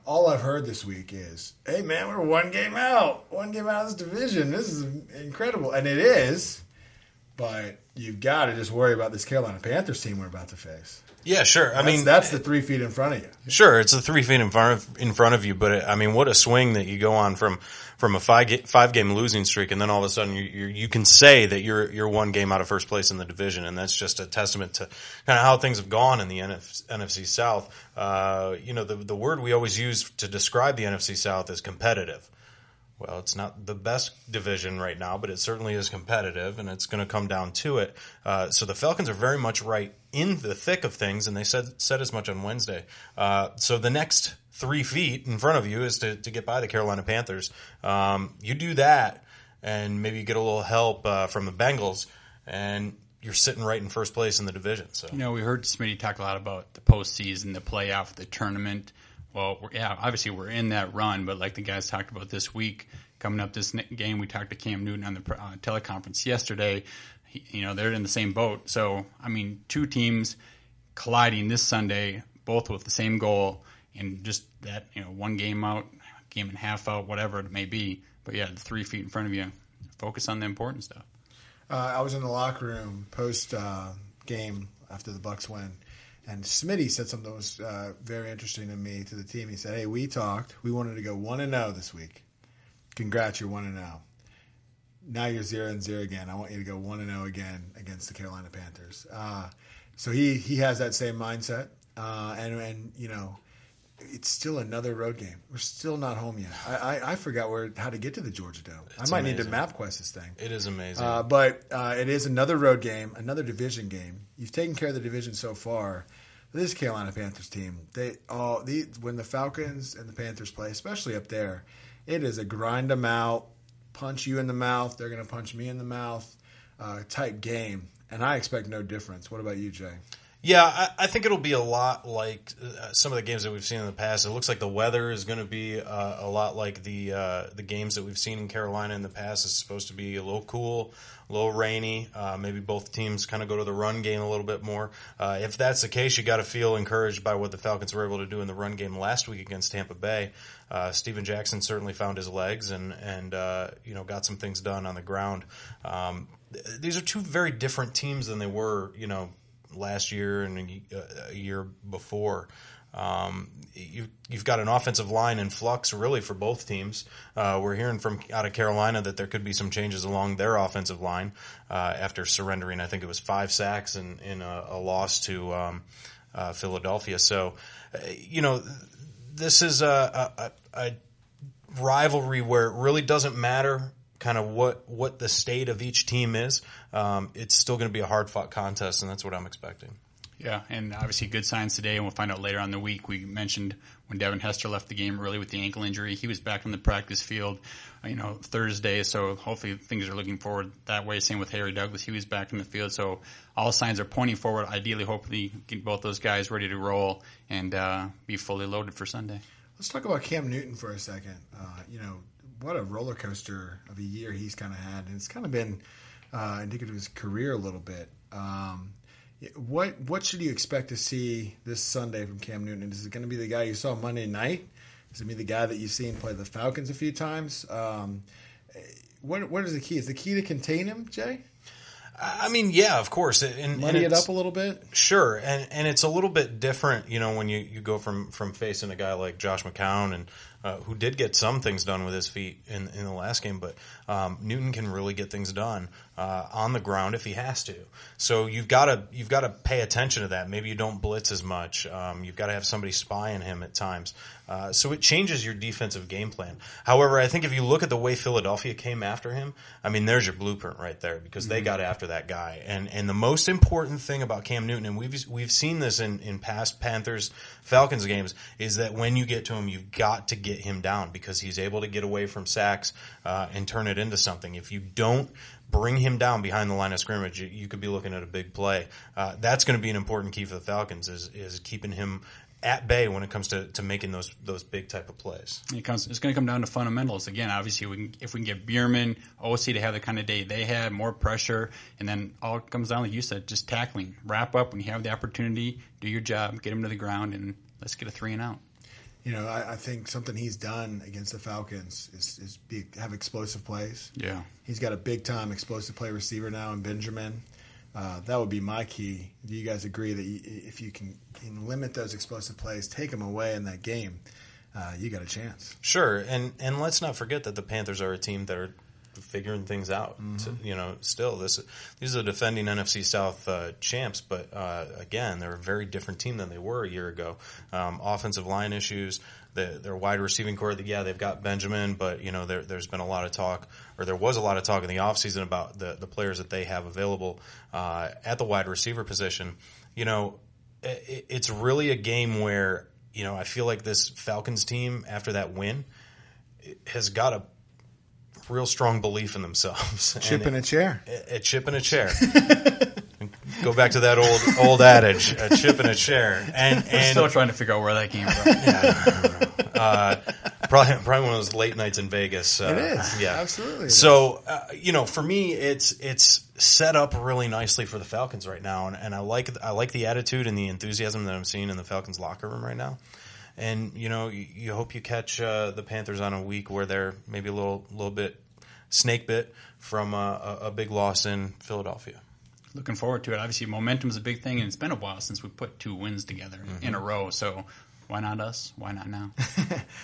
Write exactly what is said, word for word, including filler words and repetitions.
all I've heard this week is, hey, man, we're one game out. One game out of this division. This is incredible. And it is, but you've got to just worry about this Carolina Panthers team we're about to face. Yeah, sure. I that's, mean, that's the three feet in front of you. Sure, it's the three feet in front of in front of you. But it, I mean, what a swing that you go on from from a five five game losing streak, and then all of a sudden you you you can say that you're you're one game out of first place in the division, and that's just a testament to kind of how things have gone in the N F C South. Uh, you know, the the word we always use to describe the N F C South is competitive. Well, it's not the best division right now, but it certainly is competitive, and it's going to come down to it. Uh, so the Falcons are very much right in the thick of things, and they said said as much on Wednesday. Uh, so the next three feet in front of you is to, to get by the Carolina Panthers. Um, you do that, and maybe you get a little help uh, from the Bengals, and you're sitting right in first place in the division. So you know, we heard Smitty talk a lot about the postseason, the playoff, the tournament. Well, we're, yeah, obviously we're in that run, but like the guys talked about this week, coming up this game, we talked to Cam Newton on the uh, teleconference yesterday. He, you know, they're in the same boat. So, I mean, two teams colliding this Sunday, both with the same goal, and just that, you know, one game out, game and a half out, whatever it may be. But yeah, the three feet in front of you, focus on the important stuff. Uh, I was in the locker room post uh, game after the Bucs win. And Smitty said something that was uh, very interesting to me, to the team. He said, hey, we talked. We wanted to go one and oh this week. Congrats, you're one and oh. Now you're zero and zero again. I want you to go one and oh again against the Carolina Panthers. Uh, so he, he has that same mindset. Uh, and, and, you know, it's still another road game. We're still not home yet. I, I, I forgot where how to get to the Georgia Dome. It's I might amazing. need to MapQuest this thing. It is amazing. Uh, but uh, it is another road game, another division game. You've taken care of the division so far. This Carolina Panthers team, they all the when the Falcons and the Panthers play, especially up there, it is a grind them out, punch you in the mouth. They're going to punch me in the mouth uh, type game, and I expect no difference. What about you, Jay? Yeah, I, I think it'll be a lot like uh, some of the games that we've seen in the past. It looks like the weather is going to be uh, a lot like the uh, the games that we've seen in Carolina in the past. It's supposed to be a little cool, a little rainy. Uh, maybe both teams kind of go to the run game a little bit more. Uh, if that's the case, you got to feel encouraged by what the Falcons were able to do in the run game last week against Tampa Bay. Uh, Steven Jackson certainly found his legs and and uh, you know got some things done on the ground. Um, th- these are two very different teams than they were, you know. last year and a, a year before. Um, you, you've got an offensive line in flux really for both teams. Uh, we're hearing from out of Carolina that there could be some changes along their offensive line uh, after surrendering, I think it was five sacks in, in a, a loss to um, uh, Philadelphia. So, uh, you know, this is a, a, a rivalry where it really doesn't matter kind of what, what the state of each team is. Um, it's still going to be a hard-fought contest, and that's what I'm expecting. Yeah, and obviously good signs today, and we'll find out later on in the week. We mentioned when Devin Hester left the game early with the ankle injury. He was back on the practice field, you know, Thursday, so hopefully things are looking forward that way. Same with Harry Douglas. He was back in the field, so all signs are pointing forward. Ideally, hopefully, get both those guys ready to roll and uh, be fully loaded for Sunday. Let's talk about Cam Newton for a second. Uh, you know, what a roller coaster of a year he's kind of had, and it's kind of been uh, indicative of his career a little bit. Um, what what should you expect to see this Sunday from Cam Newton? Is it going to be the guy you saw Monday night? Is it going to be the guy that you've seen play the Falcons a few times? Um, what what is the key? Is the key to contain him, Jay? I mean, yeah, of course. And, Muddy and it up a little bit? Sure. And and it's a little bit different, you know, when you, you go from, from facing a guy like Josh McCown and uh, who did get some things done with his feet in, in the last game, but um, Newton can really get things done uh, on the ground if he has to. So you've got to you've got to pay attention to that. Maybe you don't blitz as much. Um, you've got to have somebody spying him at times. Uh, so it changes your defensive game plan. However, I think if you look at the way Philadelphia came after him, I mean, there's your blueprint right there because they mm-hmm. got after that guy. And and the most important thing about Cam Newton, and we've we've seen this in, in past Panthers Falcons games, is that when you get to him, you've got to get him down because he's able to get away from sacks uh, and turn it into something. If you don't bring him down behind the line of scrimmage, you, you could be looking at a big play. Uh, that's going to be an important key for the Falcons is is keeping him at bay when it comes to, to making those those big type of plays. It comes, it's going to come down to fundamentals. Again, obviously, we can, if we can get Bierman, O C to have the kind of day they had, more pressure, and then all it comes down, like you said, just tackling. Wrap up when you have the opportunity, do your job, get him to the ground, and let's get a three and out. You know, I, I think something he's done against the Falcons is, is be, have explosive plays. Yeah. He's got a big-time explosive play receiver now in Benjamin. Uh, that would be my key. Do you guys agree that you, if you can, can limit those explosive plays, take them away in that game, uh, you got a chance? Sure, and and let's not forget that the Panthers are a team that are figuring things out. Mm-hmm. To, you know, still this these are the defending N F C South uh, champs, but uh, again, they're a very different team than they were a year ago. Um, offensive line issues, the, their wide receiving core. Yeah, they've got Benjamin, but you know, there, there's been a lot of talk, or there was a lot of talk in the offseason about the the players that they have available uh, at the wide receiver position. You know, it, it's really a game where you know I feel like this Falcons team after that win has got a real strong belief in themselves. Chip in a chair. A, a chip in a chair. Go back to that old old adage, a chip in a chair. And, We're and still trying to figure out where that came from. yeah, I don't know. Uh, probably, probably one of those late nights in Vegas. Uh, It is. Yeah. Absolutely. it So, uh, you know, for me, it's it's set up really nicely for the Falcons right now, and, and I like I like the attitude and the enthusiasm that I'm seeing in the Falcons locker room right now. And you know, you, you hope you catch uh, the Panthers on a week where they're maybe a little little bit snake bit from a, a big loss in Philadelphia. Looking forward to it. Obviously, momentum's a big thing, and it's been a while since we put two wins together Mm-hmm. in a row. So why not us? Why not now?